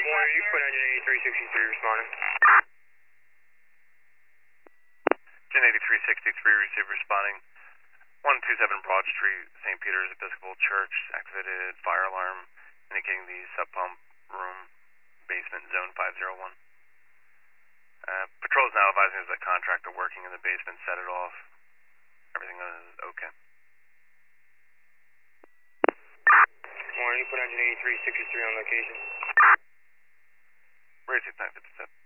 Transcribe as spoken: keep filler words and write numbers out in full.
Morning, you put engine eighty-three sixty-three responding. Engine eighty-three sixty-three received responding. one two seven Broad Street, Saint Peter's Episcopal Church, activated fire alarm indicating the sub pump room, basement zone five zero one. Uh, patrol is now advising us that contractor working in the basement set it off. Everything is okay. Morning, you put engine eighty-three sixty-three on location. Raise it, time fifty-seven.